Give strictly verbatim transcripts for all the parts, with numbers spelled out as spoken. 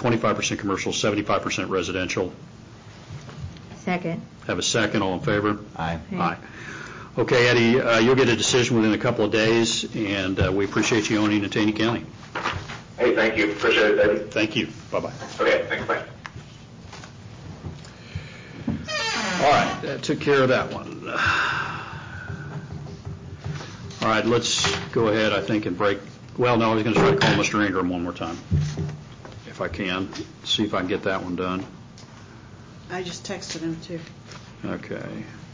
twenty-five percent commercial, seventy-five percent residential. Second. Have a second. All in favor? Aye. Aye. Okay, Eddie, uh, you'll get a decision within a couple of days, and uh, we appreciate you owning Taney County. Hey, thank you. Appreciate it, Eddie. Thank you. Bye-bye. Okay, thanks. Bye. All right, that took care of that one. All right, let's go ahead, I think, and break. Well, no, I was going to try to call Mister Ingram one more time, if I can, see if I can get that one done. I just texted him, too. Okay.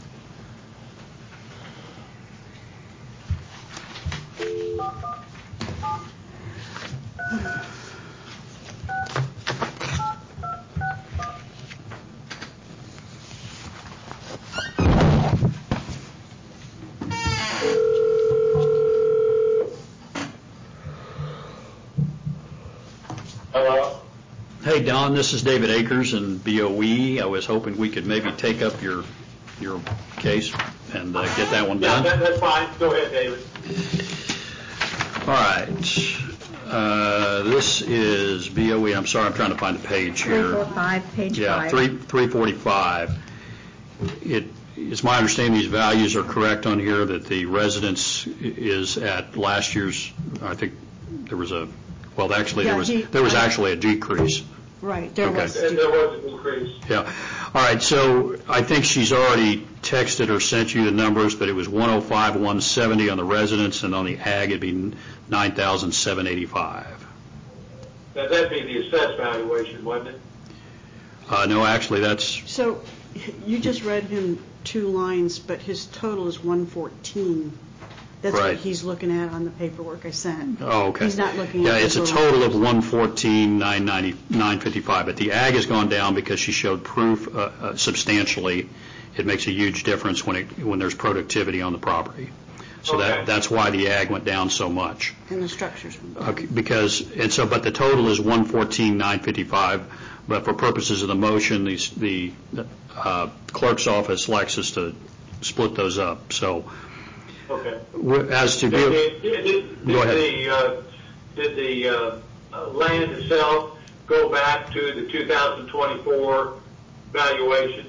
Hello? Hey, Don, this is David Akers and B O E. I was hoping we could maybe take up your your case and uh, get that one Yeah, done. that, that's fine. Go ahead, David. All right. Uh, this is B O E. I'm sorry, I'm trying to find the page here. three forty-five, page Yeah, five. three three forty-five. It it's my understanding these values are correct on here. That the residence is at last year's. I think there was a. Well, actually, Yeah, there was he- there was actually a decrease. Right, there Okay. was. There there was an increase. Yeah. All right. So I think she's already texted or sent you the numbers, but it was one oh five, one seventy on the residence, and on the ag it'd be nine thousand seven eighty-five. Now, that'd be the assessed valuation, wouldn't it? Uh, no, actually, that's So you just read him two lines, but his total is one fourteen. That's Right. what he's looking at on the paperwork I sent. oh, okay. He's not looking Yeah, at it's a the total of one fourteen, nine ninety, nine fifty-five, but the ag has gone down because she showed proof uh, uh, substantially. It makes a huge difference when it when there's productivity on the property. So Okay. that that's why the ag went down so much. And the structures. Okay, because, and so, but the total is one fourteen, nine fifty-five, but for purposes of the motion, the, the uh, clerk's office likes us to split those up. So Okay. w- as to, Did, be, did, did, Go ahead. did the, uh, did the uh, uh, land itself go back to the two thousand twenty-four valuation?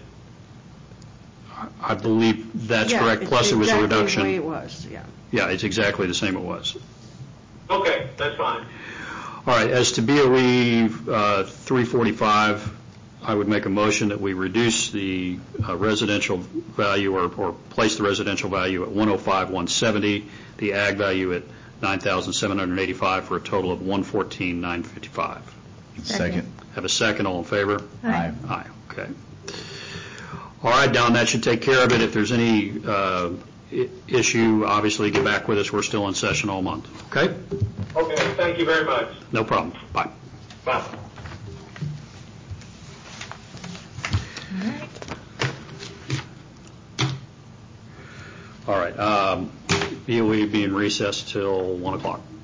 I believe that's Yeah, correct, it's plus it was a exactly reduction. the way it was, yeah. Yeah, it's exactly the same it was. Okay, that's fine. All right, as to B O E uh, three forty-five, I would make a motion that we reduce the uh, residential value or, or place the residential value at one oh five, one seventy, the ag value at nine thousand seven hundred eighty-five for a total of one fourteen, nine fifty-five. Second. Have a second, all in favor? Aye. Aye, okay. All right, Don, that should take care of it. If there's any uh, I- issue, obviously get back with us. We're still in session all month, okay? Okay, thank you very much. No problem. Bye. Bye. All right, um, B O E being recessed till one o'clock.